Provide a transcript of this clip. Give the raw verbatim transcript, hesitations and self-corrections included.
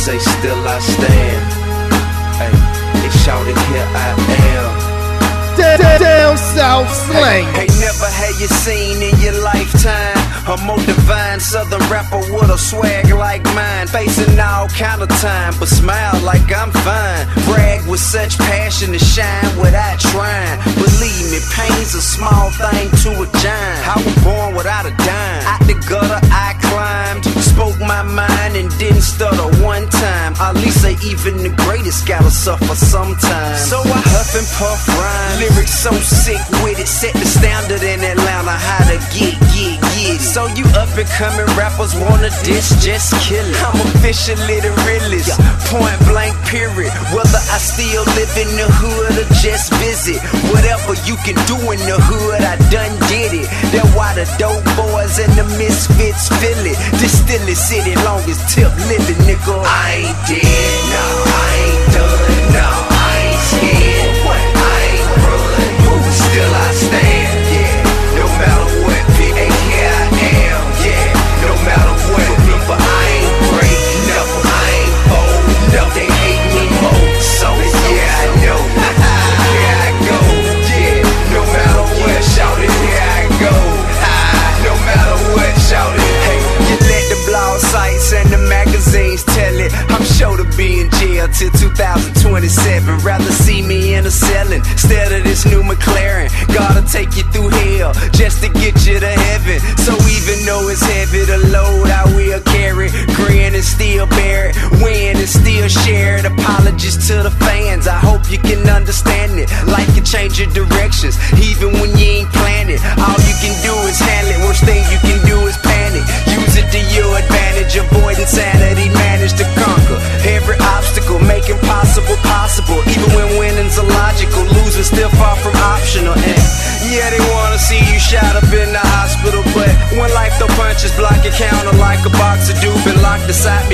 say still I stand. Hey, they shouted here I am. Down south slang. Hey, hey, never had you seen in your lifetime a more divine southern rapper with a swag like mine. Facing all kind of time, but smile like I'm fine. Brag with such passion to shine without trying. Believe me, pain's a small thing to a giant. I was born without a dime. Out the gutter I climbed, spoke my mind and didn't stutter one time. At least say even the greatest gotta suffer sometimes. So I huff and puff rhyme, lyrics so sick with it, set the standard in Atlanta how to get, get, get it. So you up and coming rappers wanna diss, just kill it. I'm officially the realest, point blank period. Whether I still live in the hood or just visit, whatever you can do in the hood, I done did it. That's why the dope boys and the misfits feel it. This still is city longest tip living, nigga. I ain't dead, no, I ain't done, no, I ain't scared. What? I ain't run, still I stand, yeah. No matter what, people, hey, here I am, yeah. No matter what, but I ain't break, never, I ain't fold, never. They hate me more, so yeah, I know. Here I go, yeah. No matter what, shout it, here I go. No matter what, shout it. Hey, you let the blog sites and the magazines tell it. I'm sure to be in jail till two thousand twenty-seven. Rather see me in a cellin' instead of this new McLaren. Gotta take you through hell just to get you to heaven. So even though it's heavy to load, I will carry. Grin and still bear it, win and still share it. Apologies to the fans, I hope you can understand it. Life can change your directions, even when you ain't planned it. All you can do is handle it, worst thing you can do is panic. Use it to your advantage, avoid insanity, manage to conquer every obstacle, make impossible possible. Even when winning's illogical, losing still far from optional. And yeah, they wanna see you shot up in the hospital, but when life throw punches, block your counter like a box of dope and lock the side